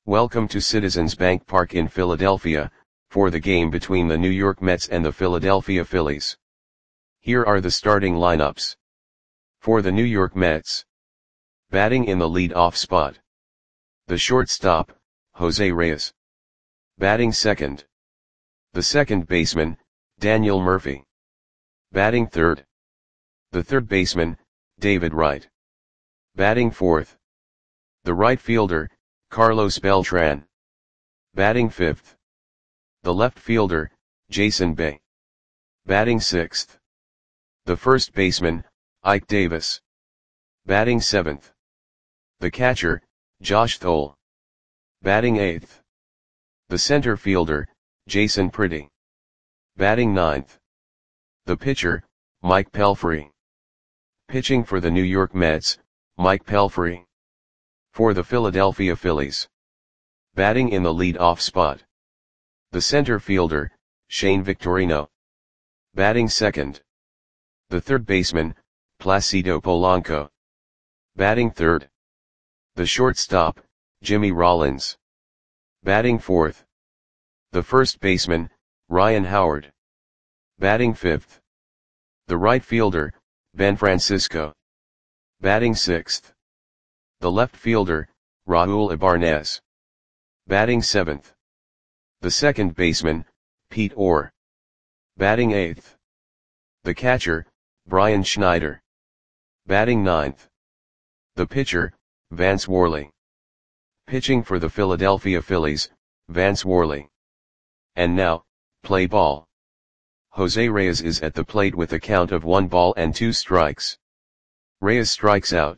Welcome to Citizens Bank Park in Philadelphia, for the game between the New York Mets and the Philadelphia Phillies. Here are the starting lineups. For the New York Mets. Batting in the lead-off spot. The shortstop, Jose Reyes. Batting second. The second baseman, Daniel Murphy. Batting third. The third baseman, David Wright. Batting fourth. The right fielder, Carlos Beltran. Batting fifth. The left fielder, Jason Bay. Batting sixth. The first baseman, Ike Davis. Batting seventh. The catcher, Josh Thole. Batting eighth. The center fielder, Jason Pretty. Batting ninth. The pitcher, Mike Pelfrey. Pitching for the New York Mets, Mike Pelfrey. For the Philadelphia Phillies. Batting in the lead-off spot. The center fielder, Shane Victorino. Batting second. The third baseman, Placido Polanco. Batting third. The shortstop, Jimmy Rollins. Batting fourth. The first baseman, Ryan Howard. Batting fifth. The right fielder, Ben Francisco. Batting sixth. The left fielder, Raul Ibanez. Batting seventh. The second baseman, Pete Orr. Batting eighth. The catcher, Brian Schneider. Batting ninth. The pitcher, Vance Worley. Pitching for the Philadelphia Phillies, Vance Worley. And now, play ball. Jose Reyes is at the plate with a count of 1 ball and 2 strikes. Reyes strikes out.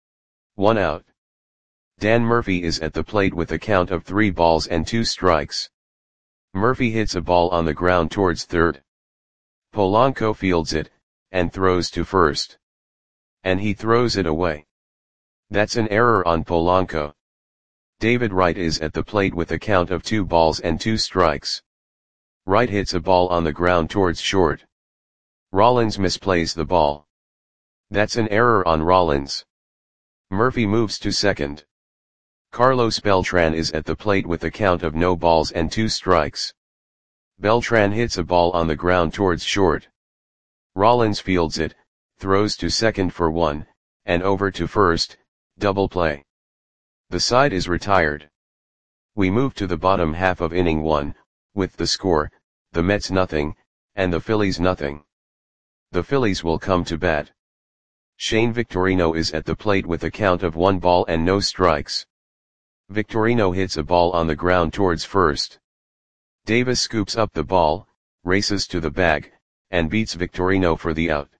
1 out. Dan Murphy is at the plate with a count of 3 balls and 2 strikes. Murphy hits a ball on the ground towards third. Polanco fields it, and throws to first. And he throws it away. That's an error on Polanco. David Wright is at the plate with a count of 2 balls and 2 strikes. Wright hits a ball on the ground towards short. Rollins misplays the ball. That's an error on Rollins. Murphy moves to second. Carlos Beltran is at the plate with a count of no balls and 2 strikes. Beltran hits a ball on the ground towards short. Rollins fields it, throws to second for 1, and over to first, double play. The side is retired. We move to the bottom half of inning 1, with the score, the Mets nothing, and the Phillies nothing. The Phillies will come to bat. Shane Victorino is at the plate with a count of 1 ball and no strikes. Victorino hits a ball on the ground towards first. Davis scoops up the ball, races to the bag, and beats Victorino for the out.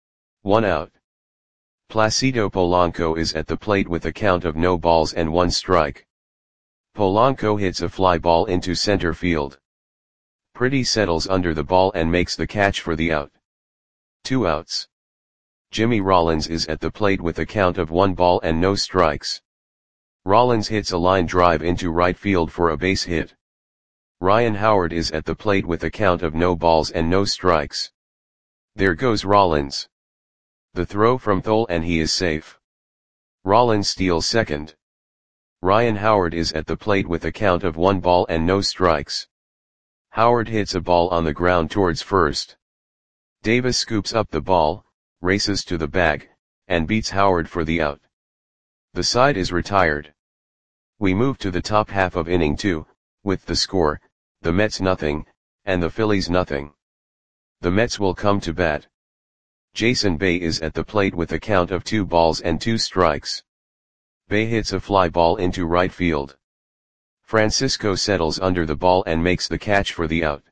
1 out. Placido Polanco is at the plate with a count of no balls and 1 strike. Polanco hits a fly ball into center field. Pretty settles under the ball and makes the catch for the out. 2 outs. Jimmy Rollins is at the plate with a count of 1 ball and no strikes. Rollins hits a line drive into right field for a base hit. Ryan Howard is at the plate with a count of no balls and no strikes. There goes Rollins. The throw from Thole and he is safe. Rollins steals second. Ryan Howard is at the plate with a count of 1 ball and no strikes. Howard hits a ball on the ground towards first. Davis scoops up the ball, races to the bag, and beats Howard for the out. The side is retired. We move to the top half of inning 2, with the score, the Mets nothing, and the Phillies nothing. The Mets will come to bat. Jason Bay is at the plate with a count of 2 balls and 2 strikes. Bay hits a fly ball into right field. Francisco settles under the ball and makes the catch for the out.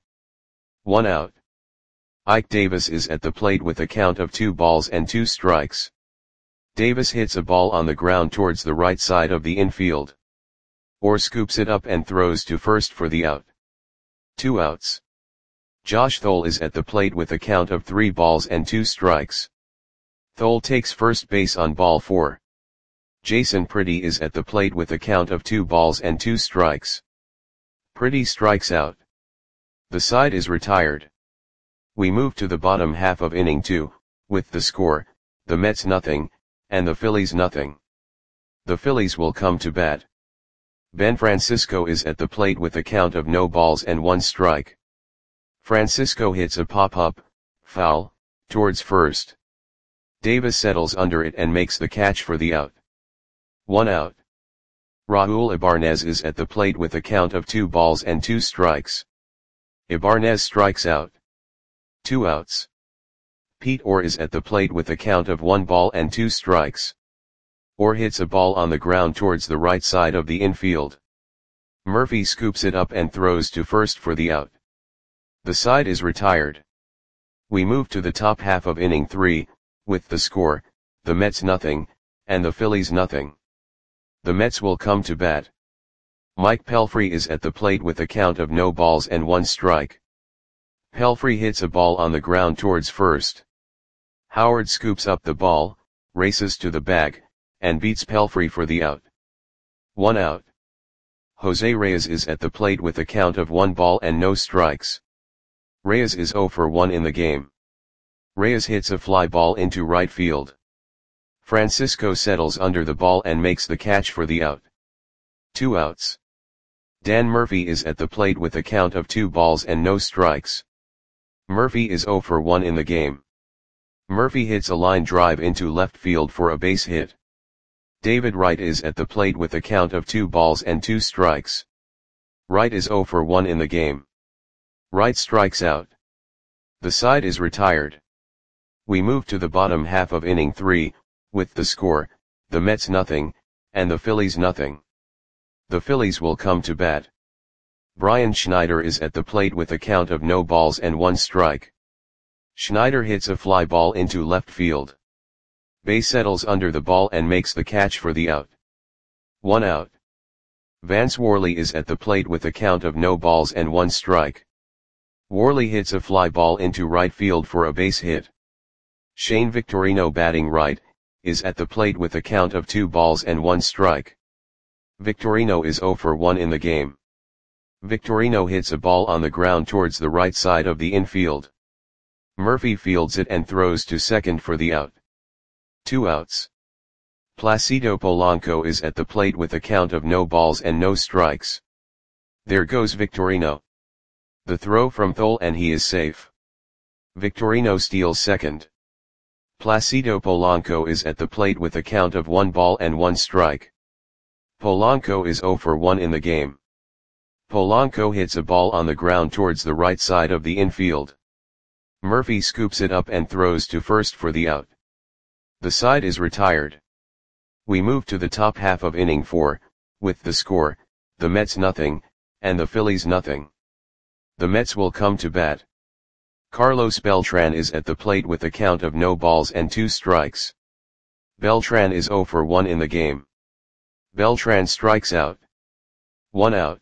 1 out. Ike Davis is at the plate with a count of 2 balls and 2 strikes. Davis hits a ball on the ground towards the right side of the infield. Orr scoops it up and throws to first for the out. 2 outs. Josh Thole is at the plate with a count of 3 balls and 2 strikes. Thole takes first base on ball 4. Jason Pretty is at the plate with a count of 2 balls and 2 strikes. Pretty strikes out. The side is retired. We move to the bottom half of inning 2, with the score, the Mets nothing, and the Phillies nothing. The Phillies will come to bat. Ben Francisco is at the plate with a count of no balls and 1 strike. Francisco hits a pop-up, foul, towards first. Davis settles under it and makes the catch for the out. 1 out. Raul Ibanez is at the plate with a count of 2 balls and 2 strikes. Ibanez strikes out. 2 outs. Pete Orr is at the plate with a count of 1 ball and 2 strikes. Orr hits a ball on the ground towards the right side of the infield. Murphy scoops it up and throws to first for the out. The side is retired. We move to the top half of inning 3, with the score, the Mets nothing, and the Phillies nothing. The Mets will come to bat. Mike Pelfrey is at the plate with a count of no balls and 1 strike. Pelfrey hits a ball on the ground towards first. Howard scoops up the ball, races to the bag, and beats Pelfrey for the out. 1 out. Jose Reyes is at the plate with a count of 1 ball and no strikes. Reyes is 0 for 1 in the game. Reyes hits a fly ball into right field. Francisco settles under the ball and makes the catch for the out. 2 outs. Dan Murphy is at the plate with a count of 2 balls and no strikes. Murphy is 0 for 1 in the game. Murphy hits a line drive into left field for a base hit. David Wright is at the plate with a count of 2 balls and 2 strikes. Wright is 0 for 1 in the game. Wright strikes out. The side is retired. We move to the bottom half of inning 3, with the score, the Mets nothing, and the Phillies nothing. The Phillies will come to bat. Brian Schneider is at the plate with a count of no balls and 1 strike. Schneider hits a fly ball into left field. Bay settles under the ball and makes the catch for the out. 1 out. Vance Worley is at the plate with a count of no balls and 1 strike. Worley hits a fly ball into right field for a base hit. Shane Victorino, batting right, is at the plate with a count of 2 balls and 1 strike. Victorino is 0 for 1 in the game. Victorino hits a ball on the ground towards the right side of the infield. Murphy fields it and throws to second for the out. 2 outs. Placido Polanco is at the plate with a count of no balls and no strikes. There goes Victorino. The throw from Thole and he is safe. Victorino steals second. Placido Polanco is at the plate with a count of 1 ball and 1 strike. Polanco is 0 for 1 in the game. Polanco hits a ball on the ground towards the right side of the infield. Murphy scoops it up and throws to first for the out. The side is retired. We move to the top half of inning 4, with the score, the Mets nothing, and the Phillies nothing. The Mets will come to bat. Carlos Beltran is at the plate with a count of no balls and 2 strikes. Beltran is 0 for 1 in the game. Beltran strikes out. 1 out.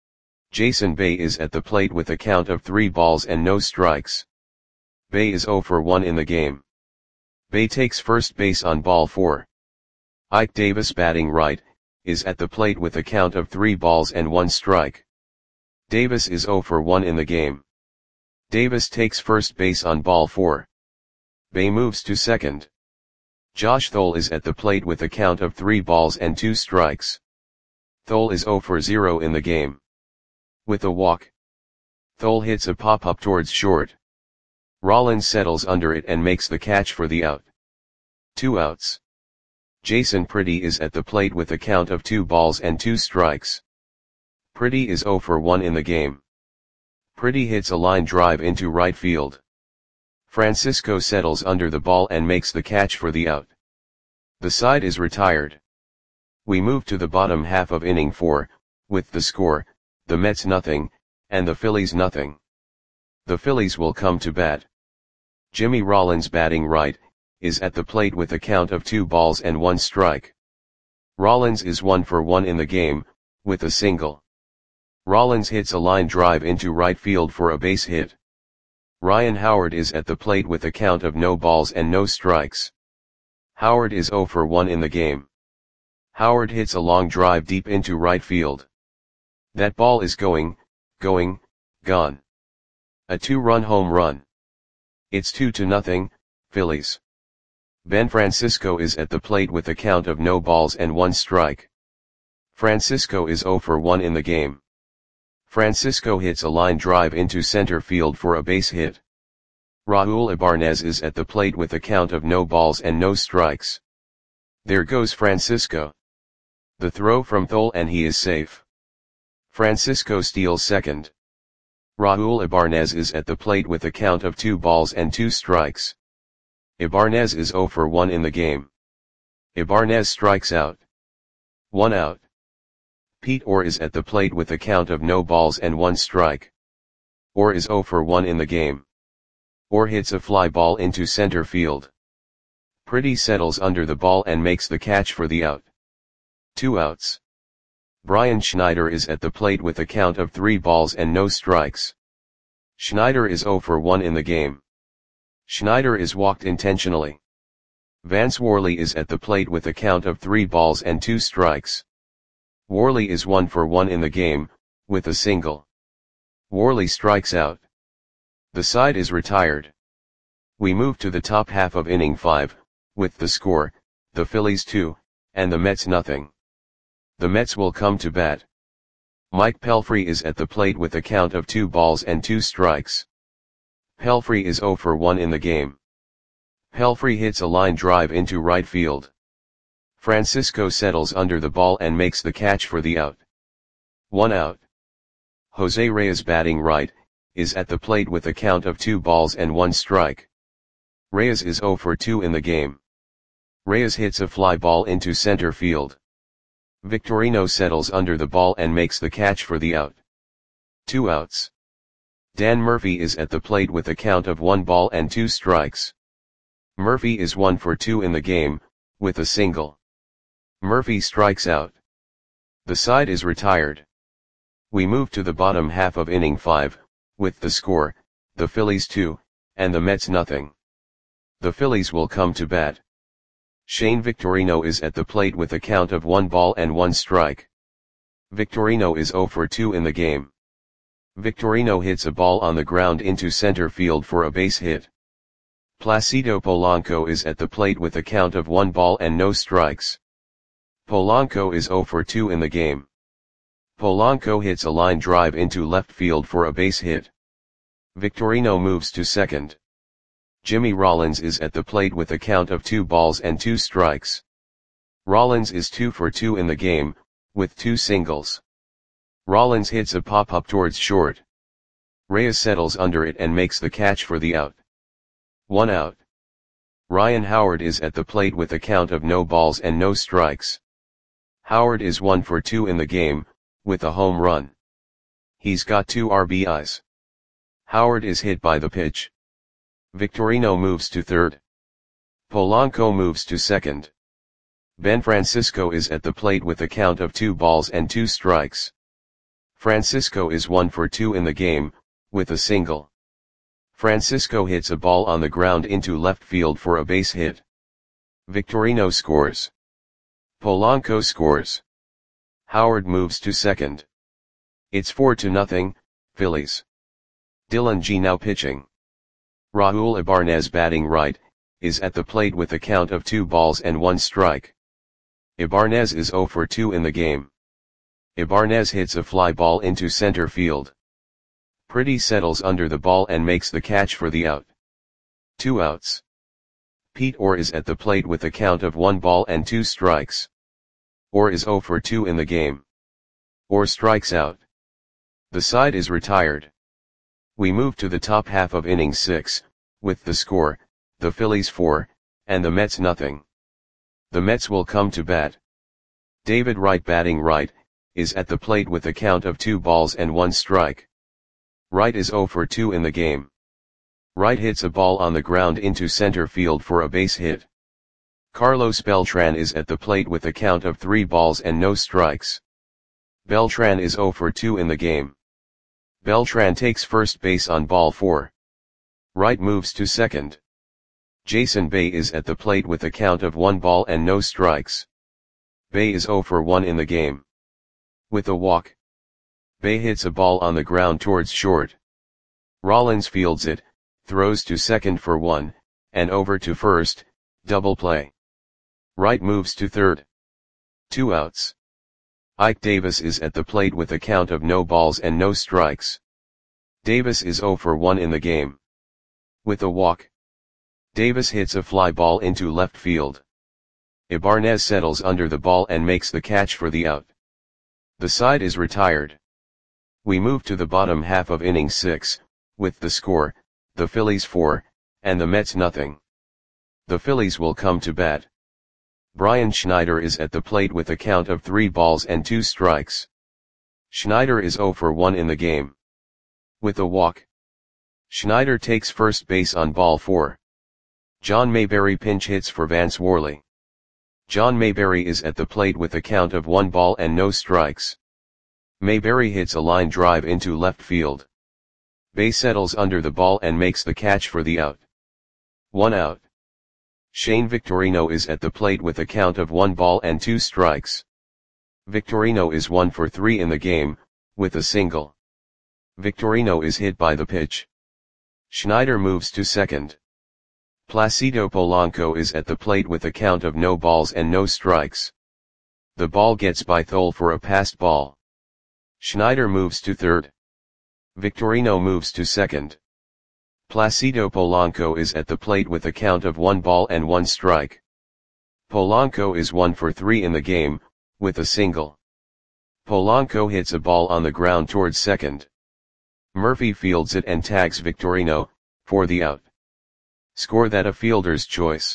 Jason Bay is at the plate with a count of 3 balls and no strikes. Bay is 0 for 1 in the game. Bay takes first base on ball 4. Ike Davis, batting right, is at the plate with a count of 3 balls and 1 strike. Davis is 0 for 1 in the game. Davis takes first base on ball 4. Bay moves to second. Josh Thole is at the plate with a count of 3 balls and 2 strikes. Thole is 0 for 0 in the game. With a walk, Thole hits a pop-up towards short. Rollins settles under it and makes the catch for the out. 2 outs. Jason Pretty is at the plate with a count of 2 balls and 2 strikes. Pretty is 0 for 1 in the game. Pretty hits a line drive into right field. Francisco settles under the ball and makes the catch for the out. The side is retired. We move to the bottom half of inning 4, with the score, the Mets nothing, and the Phillies nothing. The Phillies will come to bat. Jimmy Rollins, batting right, is at the plate with a count of 2 balls and 1 strike. Rollins is 1 for 1 in the game, with a single. Rollins hits a line drive into right field for a base hit. Ryan Howard is at the plate with a count of no balls and no strikes. Howard is 0 for 1 in the game. Howard hits a long drive deep into right field. That ball is gone. A 2-run home run. It's 2-0, Phillies. Ben Francisco is at the plate with a count of no balls and 1 strike. Francisco is 0 for 1 in the game. Francisco hits a line drive into center field for a base hit. Raul Ibanez is at the plate with a count of no balls and no strikes. There goes Francisco. The throw from Thole and he is safe. Francisco steals second. Raul Ibanez is at the plate with a count of 2 balls and 2 strikes. Ibanez is 0 for 1 in the game. Ibanez strikes out. 1 out. Pete Orr is at the plate with a count of no balls and 1 strike. Orr is 0 for 1 in the game. Orr hits a fly ball into center field. Pretty settles under the ball and makes the catch for the out. 2 outs. Brian Schneider is at the plate with a count of 3 balls and no strikes. Schneider is 0 for 1 in the game. Schneider is walked intentionally. Vance Worley is at the plate with a count of 3 balls and 2 strikes. Worley is 1 for 1 in the game, with a single. Worley strikes out. The side is retired. We move to the top half of inning 5, with the score, the Phillies 2, and the Mets nothing. The Mets will come to bat. Mike Pelfrey is at the plate with a count of 2 balls and 2 strikes. Pelfrey is 0 for 1 in the game. Pelfrey hits a line drive into right field. Francisco settles under the ball and makes the catch for the out. 1 out. Jose Reyes, batting right, is at the plate with a count of 2 balls and 1 strike. Reyes is 0 for 2 in the game. Reyes hits a fly ball into center field. Victorino settles under the ball and makes the catch for the out. 2 outs. Dan Murphy is at the plate with a count of 1 ball and 2 strikes. Murphy is 1 for 2 in the game, with a single. Murphy strikes out. The side is retired. We move to the bottom half of inning 5, with the score, the Phillies 2, and the Mets nothing. The Phillies will come to bat. Shane Victorino is at the plate with a count of 1 ball and 1 strike. Victorino is 0 for 2 in the game. Victorino hits a ball on the ground into center field for a base hit. Placido Polanco is at the plate with a count of 1 ball and no strikes. Polanco is 0 for 2 in the game. Polanco hits a line drive into left field for a base hit. Victorino moves to second. Jimmy Rollins is at the plate with a count of 2 balls and 2 strikes. Rollins is 2 for 2 in the game, with 2 singles. Rollins hits a pop-up towards short. Reyes settles under it and makes the catch for the out. 1 out. Ryan Howard is at the plate with a count of no balls and no strikes. Howard is 1 for 2 in the game, with a home run. He's got 2 RBIs. Howard is hit by the pitch. Victorino moves to third. Polanco moves to second. Ben Francisco is at the plate with a count of 2 balls and 2 strikes. Francisco is 1 for 2 in the game, with a single. Francisco hits a ball on the ground into left field for a base hit. Victorino scores. Polanco scores. Howard moves to second. It's 4-0, Phillies. Dylan G now pitching. Raul Ibanez, batting right, is at the plate with a count of 2 balls and 1 strike. Ibanez is 0 for 2 in the game. Ibanez hits a fly ball into center field. Pretty settles under the ball and makes the catch for the out. 2 outs. Pete Orr is at the plate with a count of 1 ball and 2 strikes. Orr is 0 for 2 in the game. Orr strikes out. The side is retired. We move to the top half of inning 6, with the score, the Phillies 4, and the Mets nothing. The Mets will come to bat. David Wright, batting right, is at the plate with a count of 2 balls and 1 strike. Wright is 0 for 2 in the game. Wright hits a ball on the ground into center field for a base hit. Carlos Beltran is at the plate with a count of 3 balls and no strikes. Beltran is 0 for 2 in the game. Beltran takes first base on ball 4. Wright moves to second. Jason Bay is at the plate with a count of 1 ball and no strikes. Bay is 0 for 1 in the game. With a walk, Bay hits a ball on the ground towards short. Rollins fields it, throws to second for 1, and over to first, double play. Wright moves to third. 2 outs. Ike Davis is at the plate with a count of no balls and no strikes. Davis is 0 for 1 in the game. With a walk, Davis hits a fly ball into left field. Ibanez settles under the ball and makes the catch for the out. The side is retired. We move to the bottom half of inning 6, with the score, the Phillies 4, and the Mets nothing. The Phillies will come to bat. Brian Schneider is at the plate with a count of 3 balls and 2 strikes. Schneider is 0 for 1 in the game. With a walk, Schneider takes first base on ball 4. John Mayberry pinch hits for Vance Worley. John Mayberry is at the plate with a count of 1 ball and no strikes. Mayberry hits a line drive into left field. Bay settles under the ball and makes the catch for the out. 1 out. Shane Victorino is at the plate with a count of 1 ball and 2 strikes. Victorino is 1 for 3 in the game, with a single. Victorino is hit by the pitch. Schneider moves to second. Placido Polanco is at the plate with a count of no balls and no strikes. The ball gets by Thole for a passed ball. Schneider moves to third. Victorino moves to second. Placido Polanco is at the plate with a count of 1 ball and 1 strike. Polanco is 1 for 3 in the game, with a single. Polanco hits a ball on the ground towards second. Murphy fields it and tags Victorino, for the out. Score that a fielder's choice.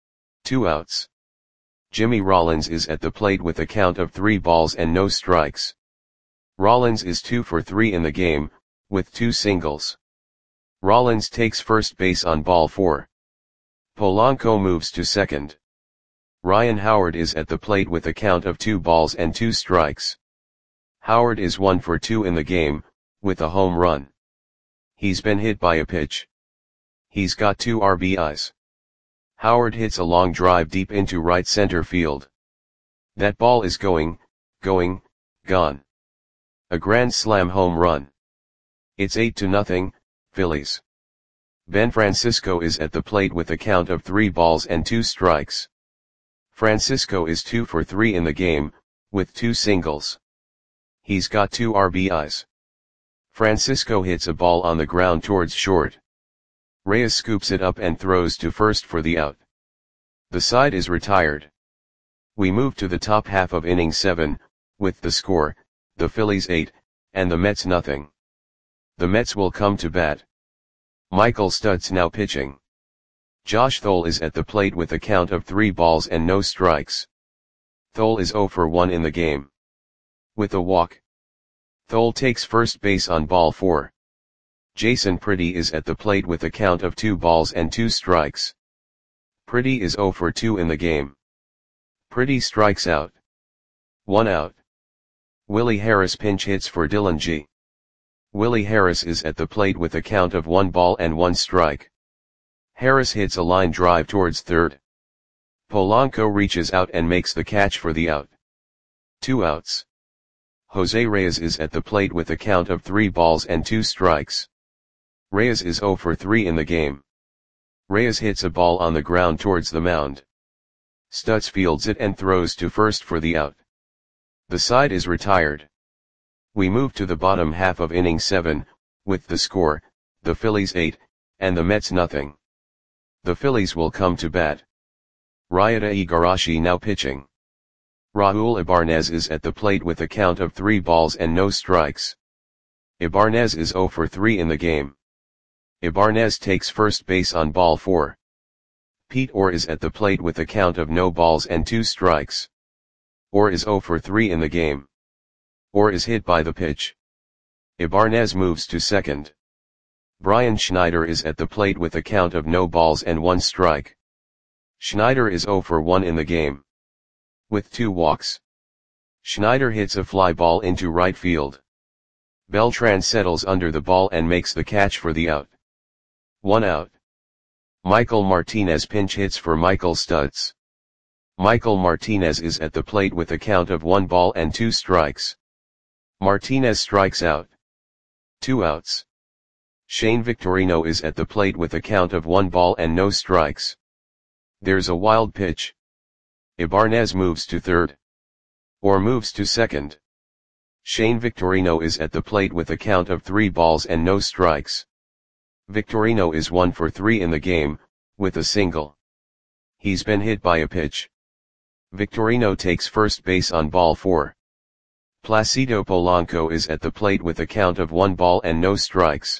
2 outs. Jimmy Rollins is at the plate with a count of 3 balls and no strikes. Rollins is 2 for 3 in the game, with 2 singles. Rollins takes first base on ball 4. Polanco moves to second. Ryan Howard is at the plate with a count of 2 balls and 2 strikes. Howard is 1 for 2 in the game, with a home run. He's been hit by a pitch. He's got 2 RBIs. Howard hits a long drive deep into right center field. That ball is gone. A grand slam home run. It's 8-0, Phillies. Ben Francisco is at the plate with a count of 3 balls and 2 strikes. Francisco is 2 for 3 in the game, with 2 singles. He's got 2 RBIs. Francisco hits a ball on the ground towards short. Reyes scoops it up and throws to first for the out. The side is retired. We move to the top half of inning 7, with the score, the Phillies 8, and the Mets nothing. The Mets will come to bat. Michael Stutz now pitching. Josh Thole is at the plate with a count of 3 balls and no strikes. Thole is 0 for 1 in the game. With a walk, Thole takes first base on ball 4. Jason Pretty is at the plate with a count of 2 balls and 2 strikes. Pretty is 0 for 2 in the game. Pretty strikes out. 1 out. Willie Harris pinch hits for Dylan G. Willie Harris is at the plate with a count of 1 ball and 1 strike. Harris hits a line drive towards third. Polanco reaches out and makes the catch for the out. 2 outs. Jose Reyes is at the plate with a count of 3 balls and 2 strikes. Reyes is 0 for 3 in the game. Reyes hits a ball on the ground towards the mound. Stutz fields it and throws to first for the out. The side is retired. We move to the bottom half of inning 7, with the score, the Phillies 8, and the Mets nothing. The Phillies will come to bat. Ryota Igarashi now pitching. Raul Ibanez is at the plate with a count of 3 balls and no strikes. Ibanez is 0 for 3 in the game. Ibanez takes first base on ball 4. Pete Orr is at the plate with a count of no balls and 2 strikes. Orr is 0 for 3 in the game. Orr is hit by the pitch. Ibanez moves to second. Brian Schneider is at the plate with a count of no balls and 1 strike. Schneider is 0 for 1 in the game. With 2 walks, Schneider hits a fly ball into right field. Beltran settles under the ball and makes the catch for the out. 1 out. Michael Martinez pinch hits for Michael Stutz. Michael Martinez is at the plate with a count of 1 ball and 2 strikes. Martinez strikes out. 2 outs. Shane Victorino is at the plate with a count of 1 ball and no strikes. There's a wild pitch. Ibanez moves to third. or moves to second. Shane Victorino is at the plate with a count of 3 balls and no strikes. Victorino is 1 for 3 in the game, with a single. He's been hit by a pitch. Victorino takes first base on ball 4. Placido Polanco is at the plate with a count of 1 ball and no strikes.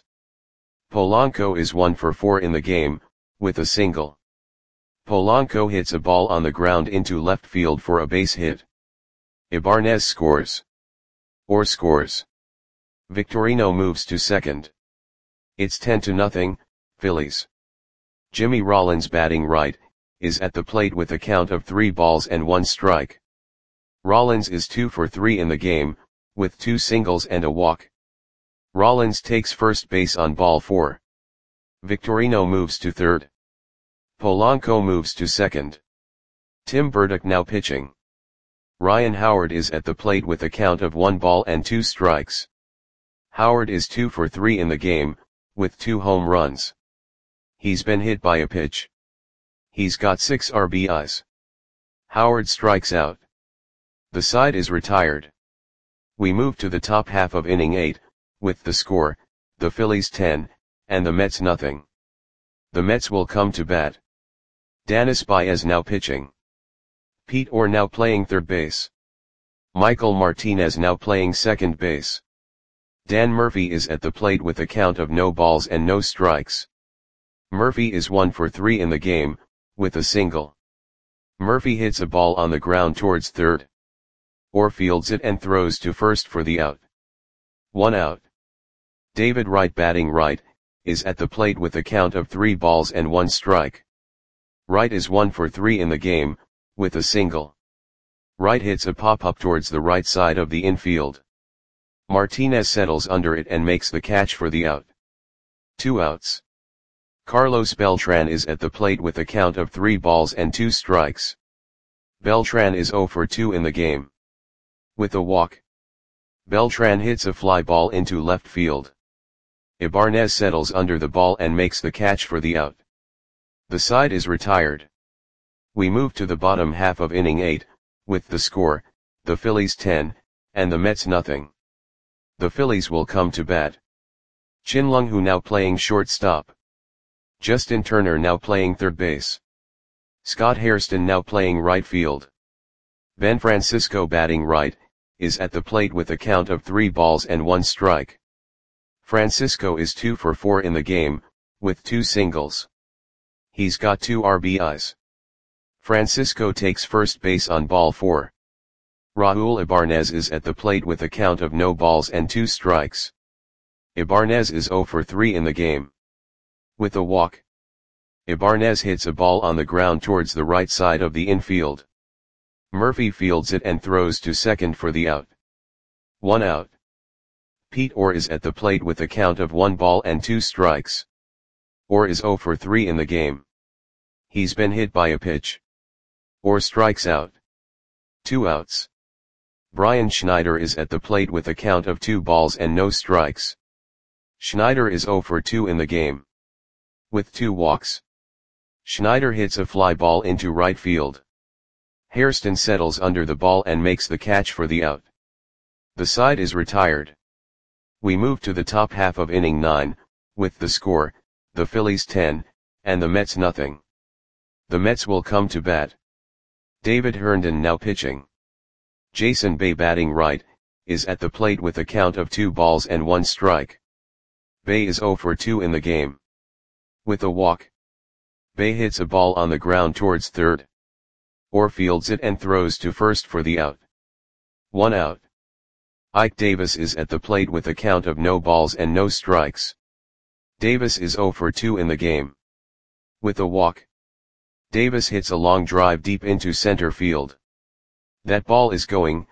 Polanco is 1 for 4 in the game, with a single. Polanco hits a ball on the ground into left field for a base hit. Ibanez scores. Or scores. Victorino moves to second. It's 10-0, Phillies. Jimmy Rollins batting right, is at the plate with a count of 3 balls and 1 strike. Rollins is 2 for 3 in the game, with 2 singles and a walk. Rollins takes first base on ball 4. Victorino moves to third. Polanco moves to second. Tim Burdick now pitching. Ryan Howard is at the plate with a count of 1 ball and 2 strikes. Howard is 2 for 3 in the game, with 2 home runs. He's been hit by a pitch. He's got 6 RBIs. Howard strikes out. The side is retired. We move to the top half of inning 8, with the score, the Phillies 10, and the Mets nothing. The Mets will come to bat. Danis Baez now pitching. Pete Orr now playing third base. Michael Martinez now playing second base. Dan Murphy is at the plate with a count of no balls and no strikes. Murphy is 1 for 3 in the game, with a single. Murphy hits a ball on the ground towards third. Orr fields it and throws to first for the out. 1 out. David Wright batting right, is at the plate with a count of 3 balls and 1 strike. Wright is 1 for 3 in the game, with a single. Wright hits a pop-up towards the right side of the infield. Martinez settles under it and makes the catch for the out. 2 outs. Carlos Beltran is at the plate with a count of 3 balls and 2 strikes. Beltran is 0 for 2 in the game. With a walk. Beltran hits a fly ball into left field. Ibanez settles under the ball and makes the catch for the out. The side is retired. We move to the bottom half of inning 8, with the score, the Phillies 10, and the Mets nothing. The Phillies will come to bat. Chin Lung Hu now playing shortstop. Justin Turner now playing third base. Scott Hairston now playing right field. Ben Francisco batting right, is at the plate with a count of 3 balls and 1 strike. Francisco is 2 for 4 in the game, with 2 singles. He's got 2 RBIs. Francisco takes first base on ball 4. Raul Ibanez is at the plate with a count of no balls and 2 strikes. Ibanez is 0 for 3 in the game. With a walk. Ibanez hits a ball on the ground towards the right side of the infield. Murphy fields it and throws to second for the out. 1 out. Pete Orr is at the plate with a count of 1 ball and 2 strikes. Orr is 0 for 3 in the game. He's been hit by a pitch. Orr strikes out. 2 outs. Brian Schneider is at the plate with a count of 2 balls and no strikes. Schneider is 0 for 2 in the game. With 2 walks. Schneider hits a fly ball into right field. Hairston settles under the ball and makes the catch for the out. The side is retired. We move to the top half of inning 9, with the score, the Phillies 10, and the Mets nothing. The Mets will come to bat. David Herndon now pitching. Jason Bay batting right, is at the plate with a count of 2 balls and 1 strike. Bay is 0 for 2 in the game. With a walk. Bay hits a ball on the ground towards third. Orr fields it and throws to first for the out. 1 out. Ike Davis is at the plate with a count of no balls and no strikes. Davis is 0 for 2 in the game. With a walk. Davis hits a long drive deep into center field. That ball is gone.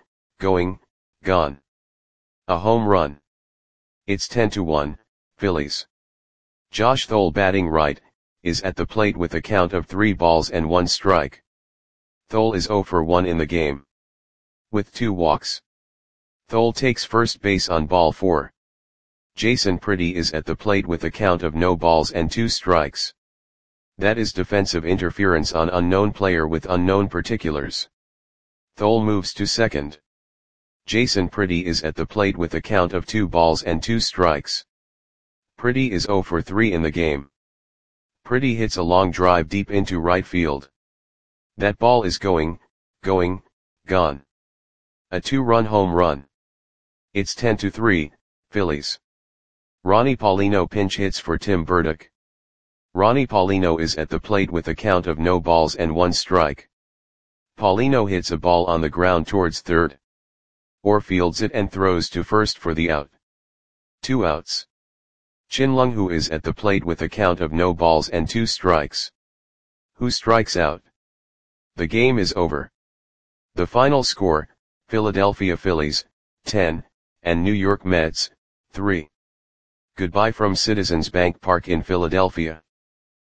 A home run. It's 10-1, Phillies. Josh Thole batting right, is at the plate with a count of 3 balls and 1 strike. Thole is 0 for 1 in the game. With 2 walks. Thole takes first base on ball 4. Jason Pretty is at the plate with a count of no balls and 2 strikes. That is defensive interference on unknown player with unknown particulars. Thole moves to second. Jason Pretty is at the plate with a count of 2 balls and 2 strikes. Pretty is 0 for 3 in the game. Pretty hits a long drive deep into right field. That ball is going, gone. A 2-run home run. It's 10-3, Phillies. Ronnie Paulino pinch hits for Tim Burdick. Ronnie Paulino is at the plate with a count of no balls and 1 strike. Paulino hits a ball on the ground towards third. Orr fields it and throws to first for the out. 2 outs. Chin-Lung Hu is at the plate with a count of no balls and 2 strikes. Hu strikes out. The game is over. The final score, Philadelphia Phillies, 10, and New York Mets, 3. Goodbye from Citizens Bank Park in Philadelphia.